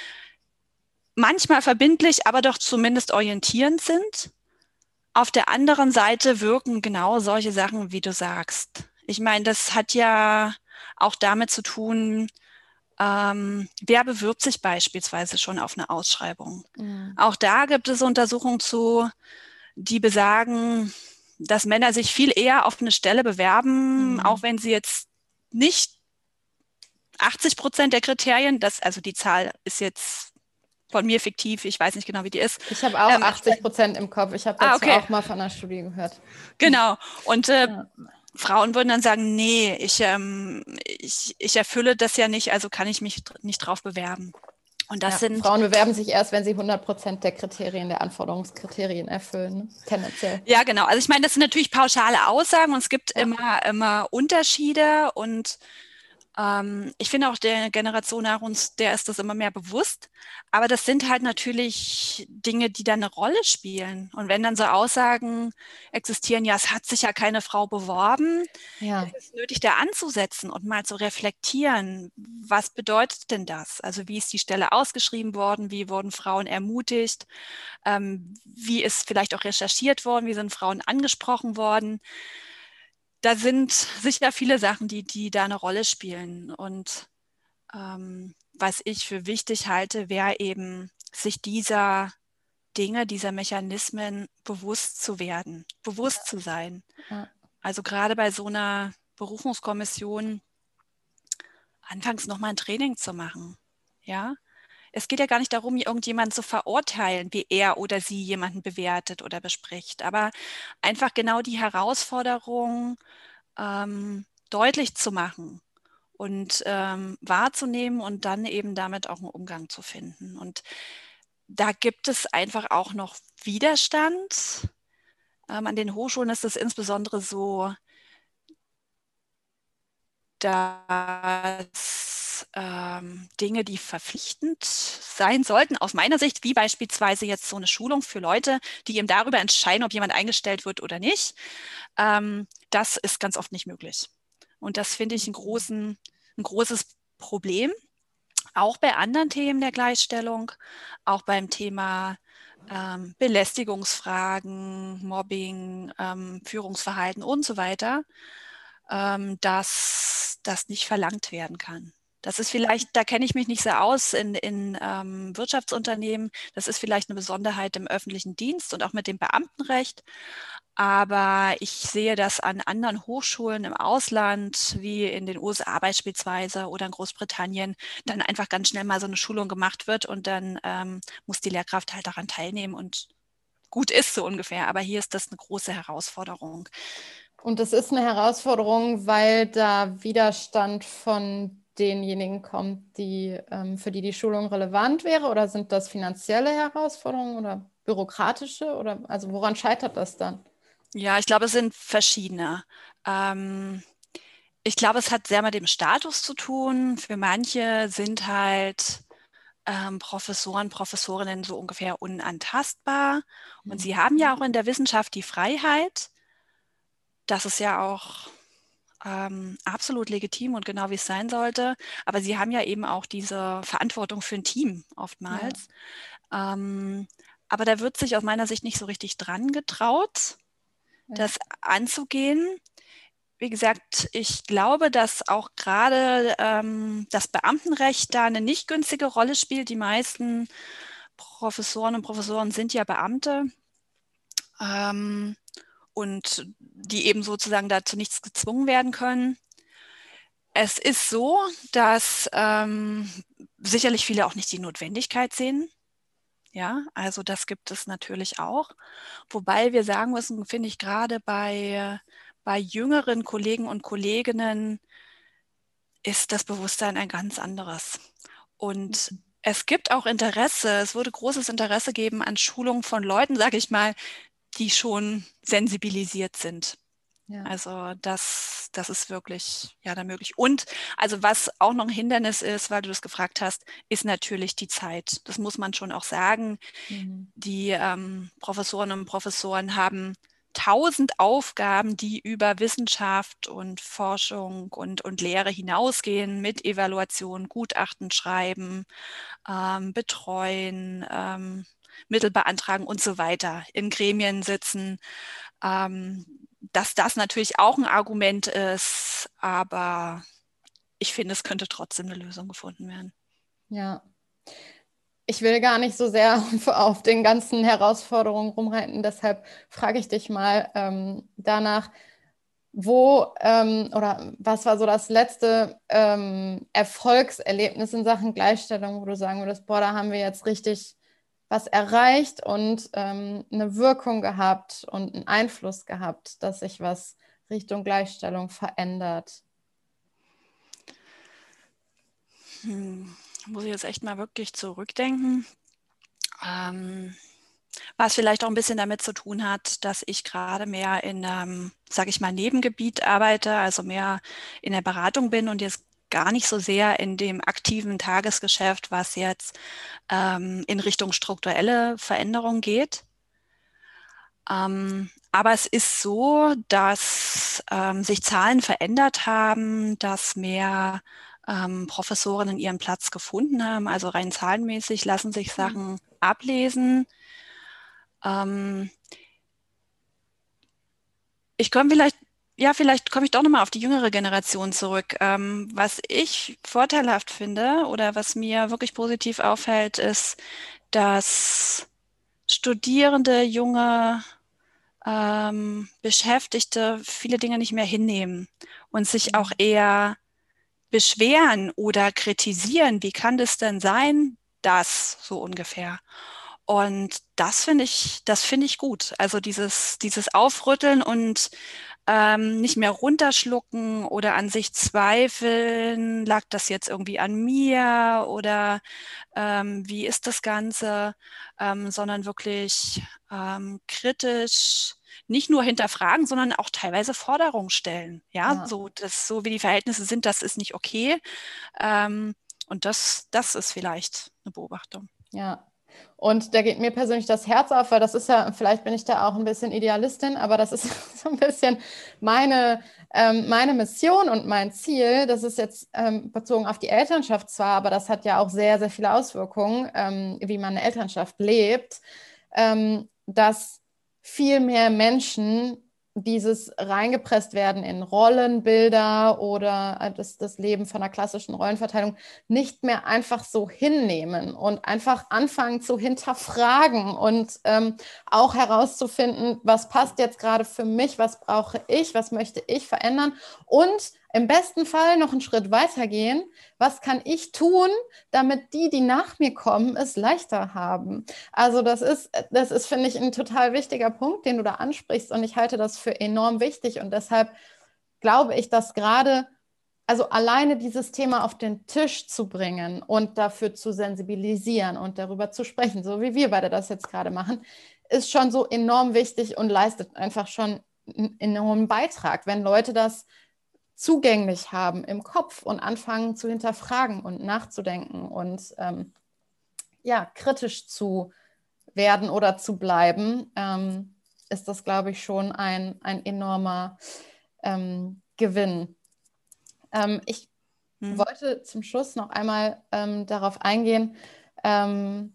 manchmal verbindlich, aber doch zumindest orientierend sind. Auf der anderen Seite wirken genau solche Sachen, wie du sagst. Ich meine, das hat ja auch damit zu tun, ähm, wer bewirbt sich beispielsweise schon auf eine Ausschreibung? Mhm. Auch da gibt es Untersuchungen zu, die besagen, dass Männer sich viel eher auf eine Stelle bewerben, Mhm. auch wenn sie jetzt nicht achtzig Prozent der Kriterien, das, also die Zahl ist jetzt von mir fiktiv, ich weiß nicht genau, wie die ist. Ich habe auch Ähm, achtzig Prozent im Kopf. Ich habe ah, dazu okay, auch mal von einer Studie gehört. genau. Und äh, Ja. Frauen würden dann sagen, nee, ich, ähm, ich, ich erfülle das ja nicht, also kann ich mich nicht drauf bewerben. Und das Ja, sind, Frauen bewerben sich erst, wenn sie hundert Prozent der Kriterien, der Anforderungskriterien erfüllen, ne? Tendenziell. ja genau, also ich meine, das sind natürlich pauschale Aussagen und es gibt Ja. immer, immer Unterschiede und ähm, ich finde auch der Generation nach uns, der ist das immer mehr bewusst. Aber das sind halt natürlich Dinge, die da eine Rolle spielen. Und wenn dann so Aussagen existieren, ja, es hat sich ja keine Frau beworben, Ja. ist es nötig, da anzusetzen und mal zu reflektieren. Was bedeutet denn das? Also wie ist die Stelle ausgeschrieben worden? Wie wurden Frauen ermutigt? Ähm, wie ist vielleicht auch recherchiert worden? Wie sind Frauen angesprochen worden? Da sind sicher viele Sachen, die, die da eine Rolle spielen. Und ähm, was ich für wichtig halte, wäre eben, sich dieser Dinge, dieser Mechanismen bewusst zu werden, bewusst zu sein. Ja. Also gerade bei so einer Berufungskommission anfangs nochmal ein Training zu machen. Ja, es geht ja gar nicht darum, irgendjemanden zu verurteilen, wie er oder sie jemanden bewertet oder bespricht, aber einfach genau die Herausforderung ähm, deutlich zu machen und ähm, wahrzunehmen und dann eben damit auch einen Umgang zu finden. Und da gibt es einfach auch noch Widerstand. Ähm, an den Hochschulen ist es insbesondere so, dass ähm, Dinge, die verpflichtend sein sollten, aus meiner Sicht, wie beispielsweise jetzt so eine Schulung für Leute, die eben darüber entscheiden, ob jemand eingestellt wird oder nicht, ähm, das ist ganz oft nicht möglich. Und das finde ich einen großen, ein großes Problem, auch bei anderen Themen der Gleichstellung, auch beim Thema ähm, Belästigungsfragen, Mobbing, ähm, Führungsverhalten und so weiter, ähm, dass das nicht verlangt werden kann. Das ist vielleicht, da kenne ich mich nicht so aus in, in ähm, Wirtschaftsunternehmen. Das ist vielleicht eine Besonderheit im öffentlichen Dienst und auch mit dem Beamtenrecht. Aber ich sehe das an anderen Hochschulen im Ausland, wie in den U S A beispielsweise oder in Großbritannien, dann einfach ganz schnell mal so eine Schulung gemacht wird und dann ähm, muss die Lehrkraft halt daran teilnehmen und gut ist so ungefähr. Aber hier ist das eine große Herausforderung. Und das ist eine Herausforderung, weil da Widerstand von denjenigen kommt, die, ähm, für die die Schulung relevant wäre? Oder sind das finanzielle Herausforderungen? Oder Bürokratische oder also woran scheitert das dann? Ja, ich glaube, es sind verschiedene. Ähm, ich glaube, es hat sehr mit dem Status zu tun. Für manche sind halt ähm, Professoren, Professorinnen so ungefähr unantastbar. Und sie haben ja auch in der Wissenschaft die Freiheit. Das ist ja auch ähm, absolut legitim und genau wie es sein sollte. Aber sie haben ja eben auch diese Verantwortung für ein Team Ja, oftmals. Ähm, aber da wird sich aus meiner Sicht nicht so richtig dran getraut, ja, das anzugehen. Wie gesagt, ich glaube, dass auch gerade ähm, das Beamtenrecht da eine nicht günstige Rolle spielt. Die meisten Professoren und Professoren sind ja Beamte ähm, und die eben sozusagen dazu nichts gezwungen werden können. Es ist so, dass ähm, sicherlich viele auch nicht die Notwendigkeit sehen. Ja, also das gibt es natürlich auch. Wobei wir sagen müssen, finde ich gerade bei, bei jüngeren Kollegen und Kolleginnen ist das Bewusstsein ein ganz anderes. Und es gibt auch Interesse, es würde großes Interesse geben an Schulungen von Leuten, sage ich mal, die schon sensibilisiert sind. ja, Also das, das ist wirklich ja da möglich. Und also was auch noch ein Hindernis ist, weil du das gefragt hast, ist natürlich die Zeit. Das muss man schon auch sagen. mhm. Die ähm, Professorinnen und Professoren haben tausend Aufgaben, die über Wissenschaft und Forschung und, und Lehre hinausgehen, mit Evaluation, Gutachten schreiben, ähm, betreuen, ähm, Mittel beantragen und so weiter, in Gremien sitzen. Ähm, dass das natürlich auch ein Argument ist, aber ich finde, es könnte trotzdem eine Lösung gefunden werden. Ja. Ich will gar nicht so sehr auf den ganzen Herausforderungen rumreiten, deshalb frage ich dich mal ähm, danach, wo ähm, oder was war so das letzte ähm, Erfolgserlebnis in Sachen Gleichstellung, wo du sagen würdest, boah, da haben wir jetzt richtig was erreicht und ähm, eine Wirkung gehabt und einen Einfluss gehabt, dass sich was Richtung Gleichstellung verändert? Hm, muss ich jetzt echt mal wirklich zurückdenken. Ähm, was vielleicht auch ein bisschen damit zu tun hat, dass ich gerade mehr in einem, sage ich mal, Nebengebiet arbeite, also mehr in der Beratung bin und jetzt gar nicht so sehr in dem aktiven Tagesgeschäft, was jetzt ähm, in Richtung strukturelle Veränderung geht. Ähm, aber es ist so, dass ähm, sich Zahlen verändert haben, dass mehr ähm, Professorinnen ihren Platz gefunden haben. Also rein zahlenmäßig lassen sich Sachen ablesen. Ähm, ich komme vielleicht, ja, vielleicht komme ich doch nochmal auf die jüngere Generation zurück. Ähm, was ich vorteilhaft finde oder was mir wirklich positiv auffällt, ist, dass Studierende, junge ähm, Beschäftigte viele Dinge nicht mehr hinnehmen und sich auch eher beschweren oder kritisieren. Wie kann das denn sein? Das so ungefähr. Und das finde ich, das finde ich gut. Also dieses, dieses Aufrütteln und ähm, nicht mehr runterschlucken oder an sich zweifeln, lag das jetzt irgendwie an mir oder ähm, wie ist das Ganze, ähm, sondern wirklich ähm, kritisch, nicht nur hinterfragen, sondern auch teilweise Forderungen stellen. Ja, Ja, so, das, so wie die Verhältnisse sind, das ist nicht okay. Ähm, und das, das ist vielleicht eine Beobachtung. ja. Und da geht mir persönlich das Herz auf, weil das ist ja, vielleicht bin ich da auch ein bisschen Idealistin, aber das ist so ein bisschen meine, ähm, meine Mission und mein Ziel. Das ist jetzt ähm, bezogen auf die Elternschaft zwar, aber das hat ja auch sehr, sehr viele Auswirkungen, ähm, wie man eine Elternschaft lebt, ähm, dass viel mehr Menschen dieses reingepresst werden in Rollenbilder oder äh, das, das Leben von einer klassischen Rollenverteilung nicht mehr einfach so hinnehmen und einfach anfangen zu hinterfragen und ähm, auch herauszufinden, was passt jetzt gerade für mich, was brauche ich, was möchte ich verändern und im besten Fall noch einen Schritt weitergehen, was kann ich tun, damit die, die nach mir kommen, es leichter haben. Also das ist, das ist, finde ich, ein total wichtiger Punkt, den du da ansprichst und ich halte das für enorm wichtig und deshalb glaube ich, dass gerade also alleine dieses Thema auf den Tisch zu bringen und dafür zu sensibilisieren und darüber zu sprechen, so wie wir beide das jetzt gerade machen, ist schon so enorm wichtig und leistet einfach schon einen enormen Beitrag, wenn Leute das zugänglich haben im Kopf und anfangen zu hinterfragen und nachzudenken und ähm, ja, kritisch zu werden oder zu bleiben, ähm, ist das, glaube ich, schon ein, ein enormer ähm, Gewinn. Ähm, ich hm. wollte zum Schluss noch einmal ähm, darauf eingehen, ähm,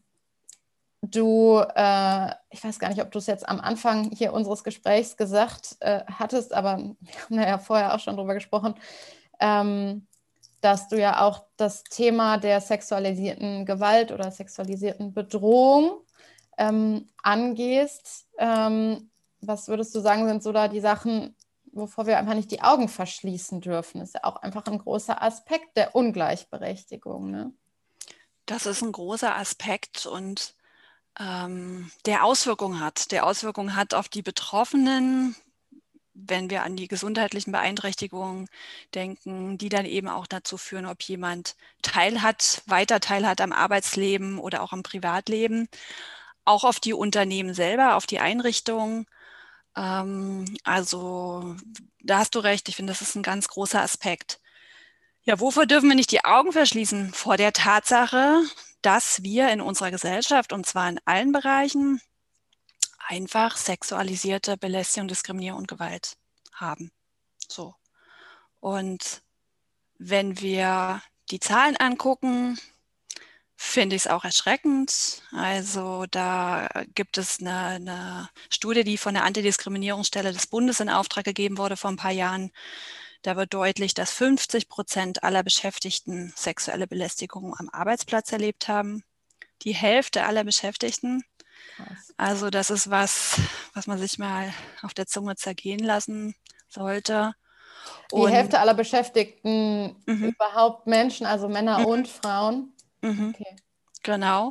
du, äh, ich weiß gar nicht, ob du es jetzt am Anfang hier unseres Gesprächs gesagt äh, hattest, aber wir haben ja vorher auch schon drüber gesprochen, ähm, dass du ja auch das Thema der sexualisierten Gewalt oder sexualisierten Bedrohung ähm, angehst. Ähm, was würdest du sagen, sind so da die Sachen, wovor wir einfach nicht die Augen verschließen dürfen? Das ist ja auch einfach ein großer Aspekt der Ungleichberechtigung, ne? Das ist ein großer Aspekt und ähm, der Auswirkungen hat. Der Auswirkungen hat auf die Betroffenen, wenn wir an die gesundheitlichen Beeinträchtigungen denken, die dann eben auch dazu führen, ob jemand teilhat, weiter teilhat am Arbeitsleben oder auch am Privatleben, auch auf die Unternehmen selber, auf die Einrichtungen. Ähm, also da hast du recht, ich finde, das ist ein ganz großer Aspekt. Ja, wovor dürfen wir nicht die Augen verschließen? Vor der Tatsache, dass wir in unserer Gesellschaft, und zwar in allen Bereichen, einfach sexualisierte Belästigung, Diskriminierung und Gewalt haben. So. Und wenn wir die Zahlen angucken, finde ich es auch erschreckend. Also da gibt es eine, eine Studie, die von der Antidiskriminierungsstelle des Bundes in Auftrag gegeben wurde vor ein paar Jahren. Da wird deutlich, dass fünfzig Prozent aller Beschäftigten sexuelle Belästigung am Arbeitsplatz erlebt haben. Die Hälfte aller Beschäftigten. Krass. Also das ist was, was man sich mal auf der Zunge zergehen lassen sollte. Die und, Hälfte aller Beschäftigten mhm. überhaupt Menschen, also Männer mhm. und Frauen? Mhm. Okay. Genau.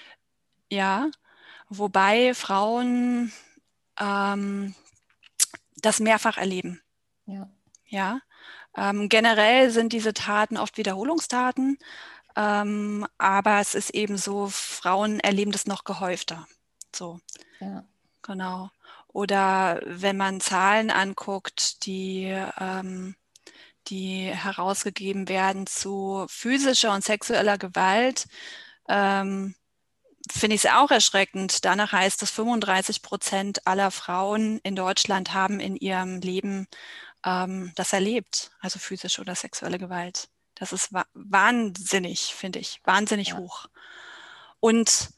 Ja, wobei Frauen ähm, das mehrfach erleben. Ja. Ja. Ähm, generell sind diese Taten oft Wiederholungstaten, ähm, aber es ist eben so, Frauen erleben das noch gehäufter. So. Ja. Genau. Oder wenn man Zahlen anguckt, die, ähm, die herausgegeben werden zu physischer und sexueller Gewalt, ähm, finde ich es auch erschreckend. Danach heißt es, fünfunddreißig Prozent aller Frauen in Deutschland haben in ihrem Leben ähm, das erlebt, also physische oder sexuelle Gewalt. Das ist wa- wahnsinnig, finde ich, wahnsinnig ja. hoch. Und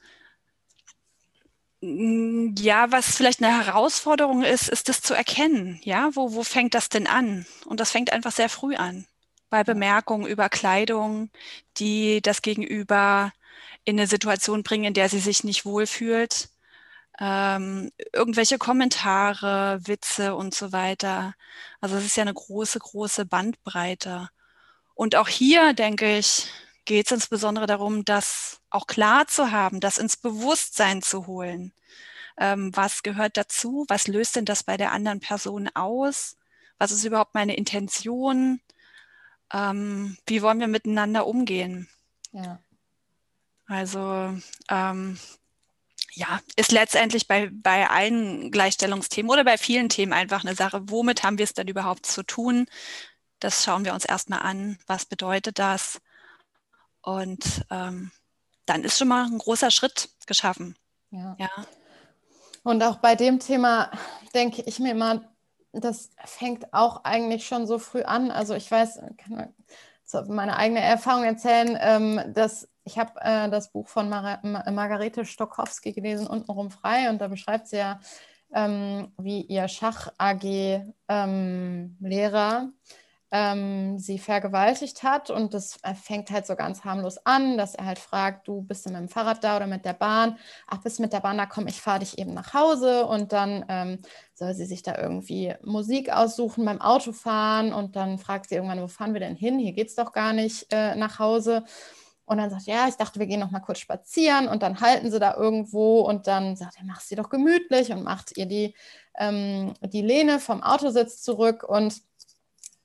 ja, was vielleicht eine Herausforderung ist, ist das zu erkennen. Ja, wo, wo fängt das denn an? Und das fängt einfach sehr früh an. Bei Bemerkungen über Kleidung, die das Gegenüber in eine Situation bringen, in der sie sich nicht wohlfühlt. Ähm, irgendwelche Kommentare, Witze und so weiter. Also es ist ja eine große, große Bandbreite. Und auch hier, denke ich, geht es insbesondere darum, das auch klar zu haben, das ins Bewusstsein zu holen. Ähm, was gehört dazu? Was löst denn das bei der anderen Person aus? Was ist überhaupt meine Intention? Ähm, wie wollen wir miteinander umgehen? Ja. Also ähm, ja, ist letztendlich bei, bei allen Gleichstellungsthemen oder bei vielen Themen einfach eine Sache, womit haben wir es denn überhaupt zu tun? Das schauen wir uns erstmal an. Was bedeutet das? Und ähm, dann ist schon mal ein großer Schritt geschaffen. Ja. ja. Und auch bei dem Thema denke ich mir immer, das fängt auch eigentlich schon so früh an. Also ich weiß, kann meine eigene Erfahrung erzählen, ähm, dass ich habe äh, das Buch von Mar Margarete Stokowski gelesen, Untenrum frei, und da beschreibt sie ja, ähm, wie ihr Schach-A G-Lehrer ähm, ähm, sie vergewaltigt hat, und das fängt halt so ganz harmlos an, dass er halt fragt, du bist du mit dem Fahrrad da oder mit der Bahn? Ach, bist du mit der Bahn da? Komm, ich fahre dich eben nach Hause, und dann ähm, soll sie sich da irgendwie Musik aussuchen beim Autofahren, und dann fragt sie irgendwann, wo fahren wir denn hin? Hier geht's doch gar nicht äh, nach Hause. Und dann sagt, ja, ich dachte, wir gehen noch mal kurz spazieren, und dann halten sie da irgendwo, und dann sagt er, mach sie doch gemütlich, und macht ihr die, ähm, die Lehne vom Autositz zurück, und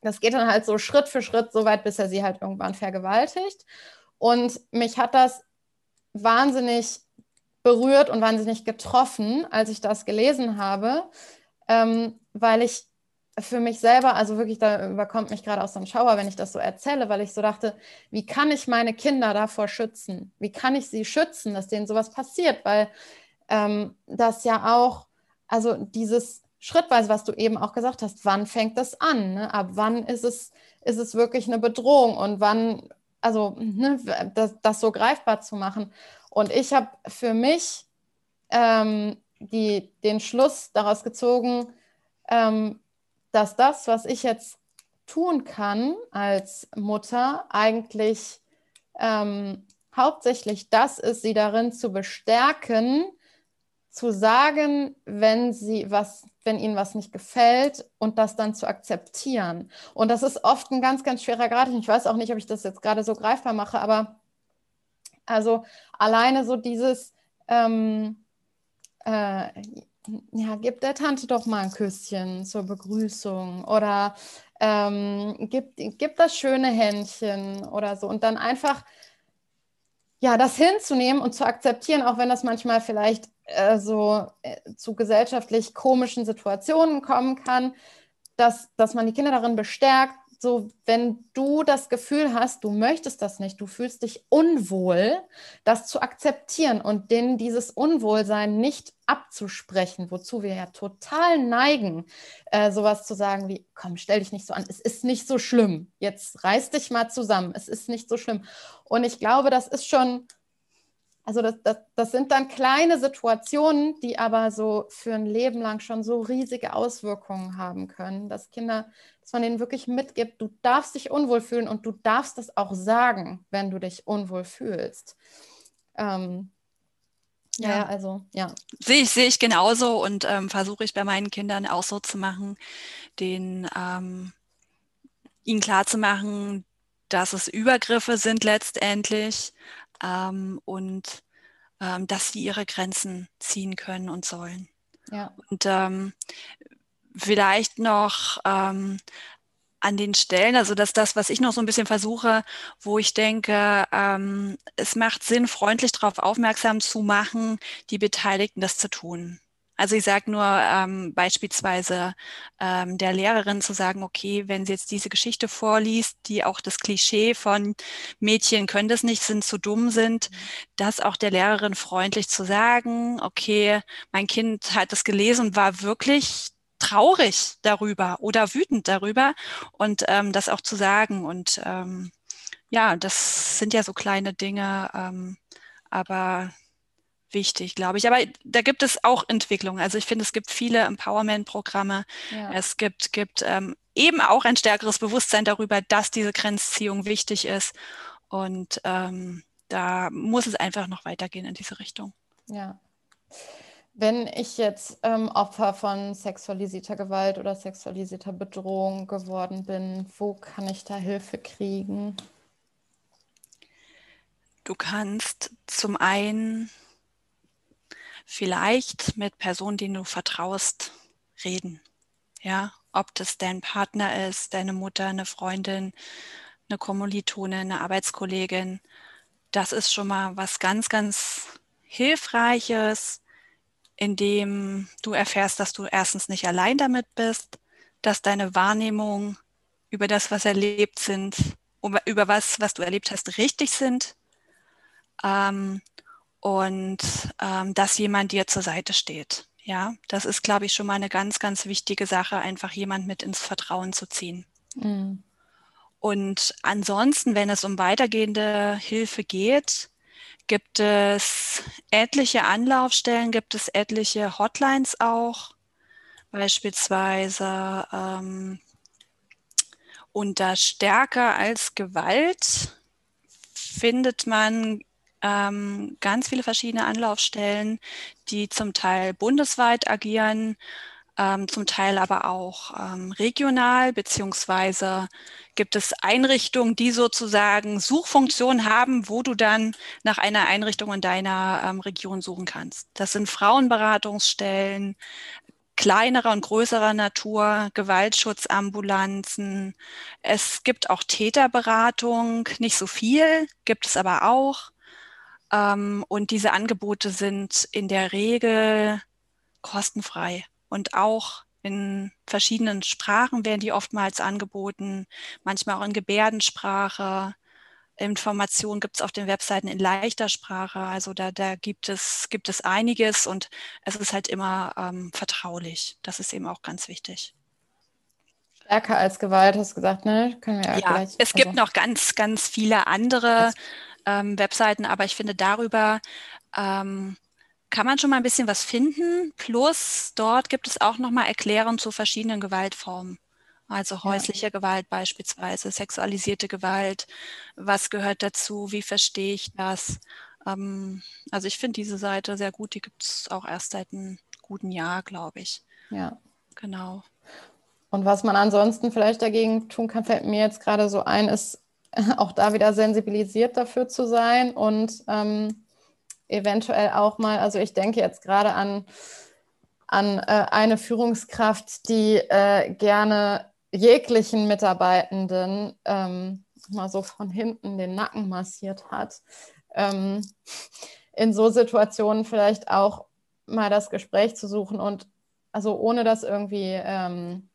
das geht dann halt so Schritt für Schritt so weit, bis er sie halt irgendwann vergewaltigt. Und mich hat das wahnsinnig berührt und wahnsinnig getroffen, als ich das gelesen habe, ähm, weil ich für mich selber, also wirklich, da überkommt mich gerade auch so ein Schauer, wenn ich das so erzähle, weil ich so dachte, wie kann ich meine Kinder davor schützen? Wie kann ich sie schützen, dass denen sowas passiert? Weil ähm, das ja auch, also dieses schrittweise, was du eben auch gesagt hast, wann fängt das an? Ne? Ab wann ist es, ist es wirklich eine Bedrohung und wann, also ne, das, das so greifbar zu machen. Und ich habe für mich ähm, die, den Schluss daraus gezogen, ähm, dass das, was ich jetzt tun kann als Mutter, eigentlich ähm, hauptsächlich das ist, sie darin zu bestärken, zu sagen, wenn sie was, wenn ihnen was nicht gefällt und das dann zu akzeptieren. Und das ist oft ein ganz, ganz schwerer Grad. Ich weiß auch nicht, ob ich das jetzt gerade so greifbar mache, aber also alleine so dieses, ähm, äh, ja, gib der Tante doch mal ein Küsschen zur Begrüßung oder ähm, gib, gib das schöne Händchen oder so und dann einfach ja, das hinzunehmen und zu akzeptieren, auch wenn das manchmal vielleicht äh, so äh, zu gesellschaftlich komischen Situationen kommen kann, dass, dass man die Kinder darin bestärkt, so wenn du das Gefühl hast, du möchtest das nicht, du fühlst dich unwohl, das zu akzeptieren und denen dieses Unwohlsein nicht abzusprechen, wozu wir ja total neigen, äh, sowas zu sagen wie, komm, stell dich nicht so an, es ist nicht so schlimm, jetzt reiß dich mal zusammen, es ist nicht so schlimm. Und ich glaube, das ist schon, also das, das, das sind dann kleine Situationen, die aber so für ein Leben lang schon so riesige Auswirkungen haben können, dass Kinder, dass man denen wirklich mitgibt, du darfst dich unwohl fühlen und du darfst das auch sagen, wenn du dich unwohl fühlst. Ähm, ja, ja, also, ja. Sehe ich, sehe ich genauso und ähm, versuche ich bei meinen Kindern auch so zu machen, den, ähm, ihnen klarzumachen, dass es Übergriffe sind letztendlich ähm, und ähm, dass sie ihre Grenzen ziehen können und sollen. Ja. Und ähm, vielleicht noch ähm, an den Stellen, also dass das, was ich noch so ein bisschen versuche, wo ich denke, ähm, es macht Sinn, freundlich darauf aufmerksam zu machen, die Beteiligten das zu tun. Also ich sage nur ähm, beispielsweise ähm, der Lehrerin zu sagen, okay, wenn sie jetzt diese Geschichte vorliest, die auch das Klischee von Mädchen können das nicht, sind zu dumm sind, das auch der Lehrerin freundlich zu sagen, okay, mein Kind hat das gelesen und war wirklich traurig darüber oder wütend darüber und ähm, das auch zu sagen. Und ähm, ja, das sind ja so kleine Dinge, ähm, aber wichtig, glaube ich. Aber da gibt es auch Entwicklungen. Also ich finde, es gibt viele Empowerment-Programme. Ja. Es gibt, gibt ähm, eben auch ein stärkeres Bewusstsein darüber, dass diese Grenzziehung wichtig ist. Und ähm, da muss es einfach noch weitergehen in diese Richtung. Ja. Wenn ich jetzt ähm, Opfer von sexualisierter Gewalt oder sexualisierter Bedrohung geworden bin, wo kann ich da Hilfe kriegen? Du kannst zum einen vielleicht mit Personen, denen du vertraust, reden. Ja, ob das dein Partner ist, deine Mutter, eine Freundin, eine Kommilitonin, eine Arbeitskollegin. Das ist schon mal was ganz, ganz Hilfreiches, indem du erfährst, dass du erstens nicht allein damit bist, dass deine Wahrnehmung über das, was erlebt sind, über was, was du erlebt hast, richtig sind. Ähm, und ähm, dass jemand dir zur Seite steht. Ja, das ist, glaube ich, schon mal eine ganz, ganz wichtige Sache, einfach jemand mit ins Vertrauen zu ziehen. Mhm. Und ansonsten, wenn es um weitergehende Hilfe geht, gibt es etliche Anlaufstellen, gibt es etliche Hotlines auch, beispielsweise ähm, unter Stärker als Gewalt findet man ähm, ganz viele verschiedene Anlaufstellen, die zum Teil bundesweit agieren, ähm, zum Teil aber auch ähm, regional, beziehungsweise gibt es Einrichtungen, die sozusagen Suchfunktionen haben, wo du dann nach einer Einrichtung in deiner ähm, Region suchen kannst. Das sind Frauenberatungsstellen, kleinerer und größerer Natur, Gewaltschutzambulanzen. Es gibt auch Täterberatung, nicht so viel, gibt es aber auch. Ähm, und diese Angebote sind in der Regel kostenfrei und auch in verschiedenen Sprachen werden die oftmals angeboten, manchmal auch in Gebärdensprache. Informationen gibt es auf den Webseiten in leichter Sprache. Also da, da gibt es, gibt es einiges und es ist halt immer ähm, vertraulich. Das ist eben auch ganz wichtig. Stärker als Gewalt, hast du gesagt, ne? Können wir ja, Ja, gleich. es Also, gibt noch ganz, ganz viele andere ähm, Webseiten, aber ich finde, darüber ähm, kann man schon mal ein bisschen was finden. Plus dort gibt es auch nochmal Erklärungen zu verschiedenen Gewaltformen. Also ja. häusliche Gewalt beispielsweise, sexualisierte Gewalt. Was gehört dazu? Wie verstehe ich das? Ähm, also ich finde diese Seite sehr gut. Die gibt es auch erst seit einem guten Jahr, glaube ich. Ja. Genau. Und was man ansonsten vielleicht dagegen tun kann, fällt mir jetzt gerade so ein, ist auch da wieder sensibilisiert dafür zu sein und ähm, eventuell auch mal, also ich denke jetzt gerade an, an äh, eine Führungskraft, die äh, gerne jeglichen Mitarbeitenden ähm, mal so von hinten den Nacken massiert hat. Ähm, in so Situationen vielleicht auch mal das Gespräch zu suchen und also ohne das irgendwie ähm,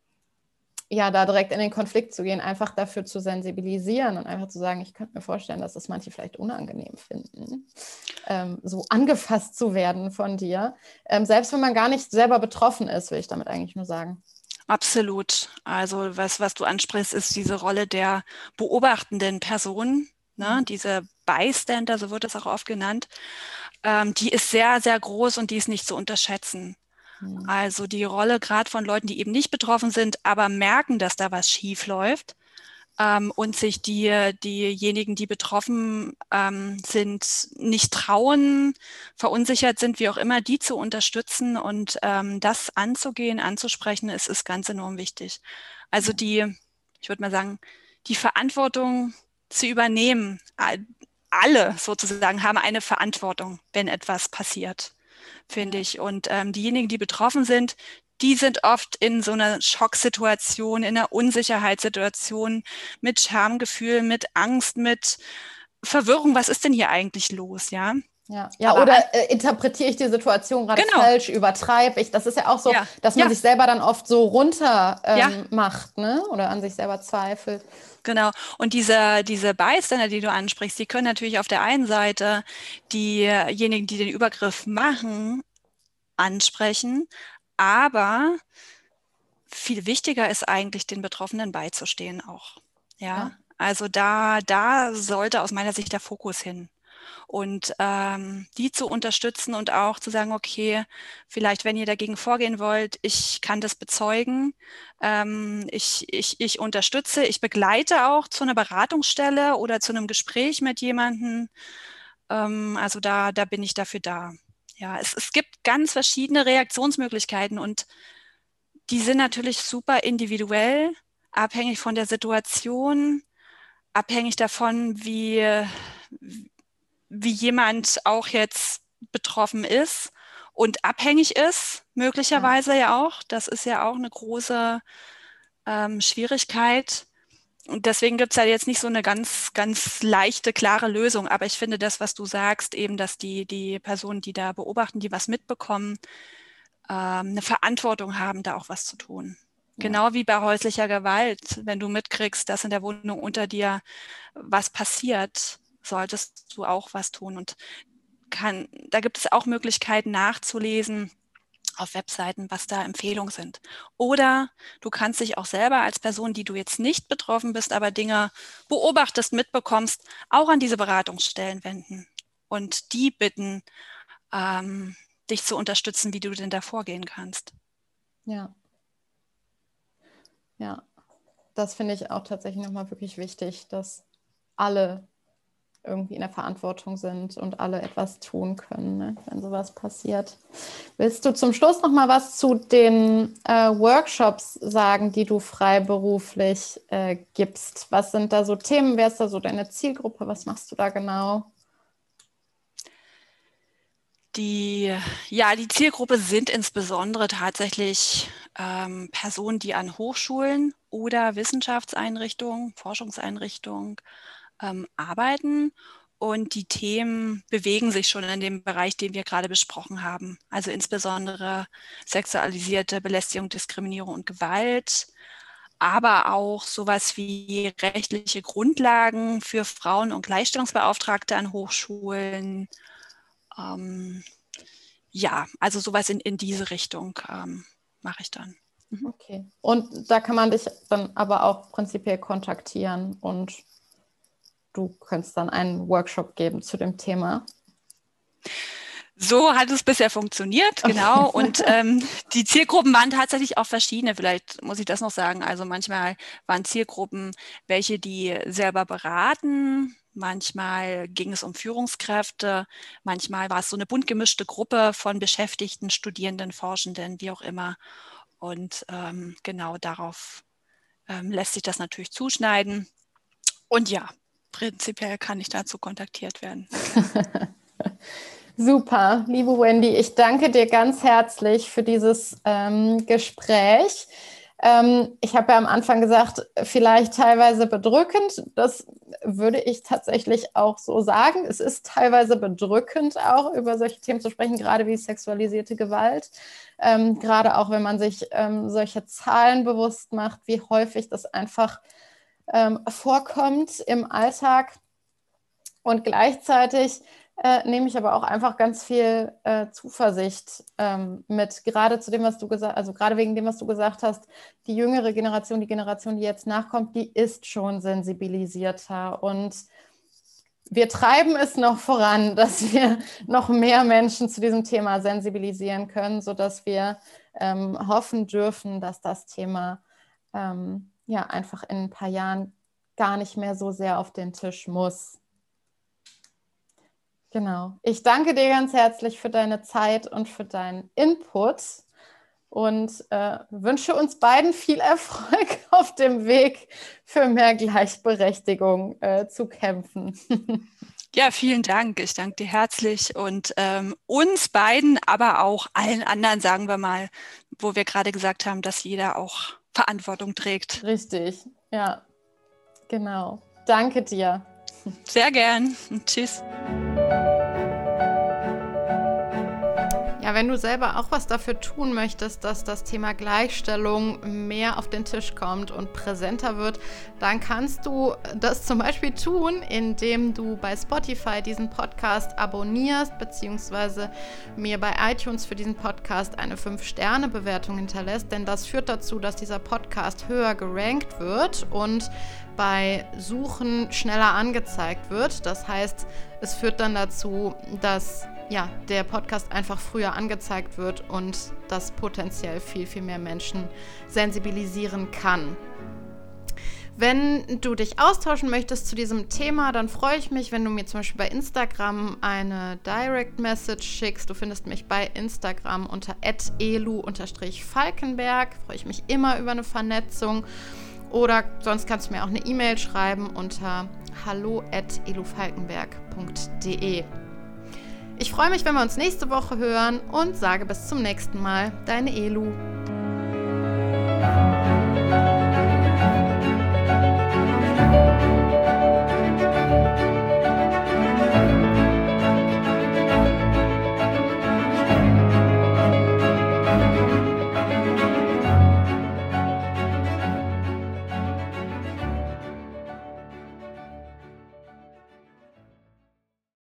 ja, da direkt in den Konflikt zu gehen, einfach dafür zu sensibilisieren und einfach zu sagen, ich könnte mir vorstellen, dass das manche vielleicht unangenehm finden, ähm, so angefasst zu werden von dir. Ähm, selbst wenn man gar nicht selber betroffen ist, will ich damit eigentlich nur sagen. Absolut. Also was, was du ansprichst, ist diese Rolle der beobachtenden Person, ne? Mhm. Diese Bystander, so wird es auch oft genannt. Ähm, die ist sehr, sehr groß und die ist nicht zu unterschätzen. Mhm. Also die Rolle gerade von Leuten, die eben nicht betroffen sind, aber merken, dass da was schief läuft, ähm, und sich die, diejenigen, die betroffen ähm, sind, nicht trauen, verunsichert sind, wie auch immer, die zu unterstützen und ähm, das anzugehen, anzusprechen, ist, ist ganz enorm wichtig. Also die, ich würde mal sagen, die Verantwortung zu übernehmen, alle sozusagen haben eine Verantwortung, wenn etwas passiert, finde Ja. ich. Und ähm, diejenigen, die betroffen sind, die sind oft in so einer Schocksituation, in einer Unsicherheitssituation, mit Schamgefühl, mit Angst, mit Verwirrung. Was ist denn hier eigentlich los, ja? Ja, ja, Aber an, oder äh, interpretiere ich die Situation gerade genau, falsch, übertreibe ich? Das ist ja auch so, ja, dass man ja, sich selber dann oft so runter ja, ähm, macht, ne? Oder an sich selber zweifelt. genau. Und diese, diese Bystander, die du ansprichst, die können natürlich auf der einen Seite diejenigen, die den Übergriff machen, ansprechen, aber viel wichtiger ist eigentlich, den Betroffenen beizustehen auch. Ja, Ja, also da, da sollte aus meiner Sicht der Fokus hin. Und ähm, die zu unterstützen und auch zu sagen, okay, vielleicht, wenn ihr dagegen vorgehen wollt, ich kann das bezeugen, ähm, ich, ich, ich unterstütze, ich begleite auch zu einer Beratungsstelle oder zu einem Gespräch mit jemandem. Ähm, also da, da bin ich dafür da. Ja, es, es gibt ganz verschiedene Reaktionsmöglichkeiten und die sind natürlich super individuell, abhängig von der Situation, abhängig davon, wie, wie jemand auch jetzt betroffen ist und abhängig ist, ja, möglicherweise ja auch. Das ist ja auch eine große ähm, Schwierigkeit. Und deswegen gibt es ja jetzt nicht so eine ganz, ganz leichte, klare Lösung. Aber ich finde das, was du sagst, eben, dass die, die Personen, die da beobachten, die was mitbekommen, ähm, eine Verantwortung haben, da auch was zu tun. ja. Genau wie bei häuslicher Gewalt. Wenn du mitkriegst, dass in der Wohnung unter dir was passiert, solltest du auch was tun. Und kann, da gibt es auch Möglichkeiten nachzulesen auf Webseiten, was da Empfehlungen sind. Oder du kannst dich auch selber als Person, die du jetzt nicht betroffen bist, aber Dinge beobachtest, mitbekommst, auch an diese Beratungsstellen wenden und die bitten, ähm, dich zu unterstützen, wie du denn da vorgehen kannst. Ja, ja. Das finde ich auch tatsächlich nochmal wirklich wichtig, dass alle irgendwie in der Verantwortung sind und alle etwas tun können, ne, wenn sowas passiert. Willst du zum Schluss noch mal was zu den äh, Workshops sagen, die du freiberuflich äh, gibst? Was sind da so Themen? Wer ist da so deine Zielgruppe? Was machst du da genau? Die, ja, die Zielgruppe sind insbesondere tatsächlich ähm, Personen, die an Hochschulen oder Wissenschaftseinrichtungen, Forschungseinrichtungen ähm, arbeiten. Und die Themen bewegen sich schon in dem Bereich, den wir gerade besprochen haben. Also insbesondere sexualisierte Belästigung, Diskriminierung und Gewalt, aber auch sowas wie rechtliche Grundlagen für Frauen- und Gleichstellungsbeauftragte an Hochschulen. Ähm, ja, also sowas in, in diese Richtung ähm, mache ich dann. Mhm. Okay. Und da kann man dich dann aber auch prinzipiell kontaktieren und du könntest dann einen Workshop geben zu dem Thema. So hat es bisher funktioniert, genau. Okay. Und ähm, die Zielgruppen waren tatsächlich auch verschiedene. Vielleicht muss ich das noch sagen. Also manchmal waren Zielgruppen welche, die selber beraten. Manchmal ging es um Führungskräfte. Manchmal war es so eine bunt gemischte Gruppe von Beschäftigten, Studierenden, Forschenden, wie auch immer. Und ähm, genau darauf ähm, lässt sich das natürlich zuschneiden. Und ja, prinzipiell kann ich dazu kontaktiert werden. Super, liebe Wendy, ich danke dir ganz herzlich für dieses ähm, Gespräch. Ähm, ich habe ja am Anfang gesagt, vielleicht teilweise bedrückend. Das würde ich tatsächlich auch so sagen. Es ist teilweise bedrückend, auch über solche Themen zu sprechen, gerade wie sexualisierte Gewalt. Ähm, gerade auch, wenn man sich ähm, solche Zahlen bewusst macht, wie häufig das einfach ähm, vorkommt im Alltag. Und gleichzeitig Äh, nehme ich aber auch einfach ganz viel äh, Zuversicht ähm, mit, gerade zu dem, was du gesagt hast, also gerade wegen dem, was du gesagt hast, die jüngere Generation, die Generation, die jetzt nachkommt, die ist schon sensibilisierter und wir treiben es noch voran, dass wir noch mehr Menschen zu diesem Thema sensibilisieren können, sodass wir ähm, hoffen dürfen, dass das Thema ähm, ja einfach in ein paar Jahren gar nicht mehr so sehr auf den Tisch muss. Genau. Ich danke dir ganz herzlich für deine Zeit und für deinen Input und äh, wünsche uns beiden viel Erfolg auf dem Weg für mehr Gleichberechtigung äh, zu kämpfen. Ja, vielen Dank. Ich danke dir herzlich und ähm, uns beiden, aber auch allen anderen, sagen wir mal, wo wir gerade gesagt haben, dass jeder auch Verantwortung trägt. Richtig, ja, genau. Danke dir. Sehr gern. Tschüss. Ja, wenn du selber auch was dafür tun möchtest, dass das Thema Gleichstellung mehr auf den Tisch kommt und präsenter wird, dann kannst du das zum Beispiel tun, indem du bei Spotify diesen Podcast abonnierst, beziehungsweise mir bei iTunes für diesen Podcast eine fünf Sterne Bewertung hinterlässt, denn das führt dazu, dass dieser Podcast höher gerankt wird und bei Suchen schneller angezeigt wird. Das heißt, es führt dann dazu, dass ja, der Podcast einfach früher angezeigt wird und das potenziell viel, viel mehr Menschen sensibilisieren kann. Wenn du dich austauschen möchtest zu diesem Thema, dann freue ich mich, wenn du mir zum Beispiel bei Instagram eine Direct Message schickst. Du findest mich bei Instagram unter at elu falkenberg. Freue ich mich immer über eine Vernetzung. Oder sonst kannst du mir auch eine E-Mail schreiben unter hallo at elufalkenberg punkt de. Ich freue mich, wenn wir uns nächste Woche hören und sage bis zum nächsten Mal. Deine Elu.